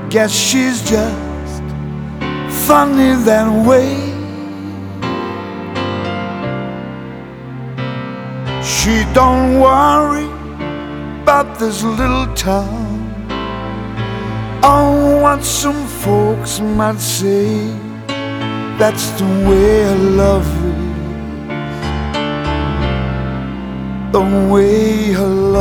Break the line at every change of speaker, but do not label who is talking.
Guess she's just funny that way. She don't worry about this little town, oh, what some folks might say. That's the way I love her, the way I love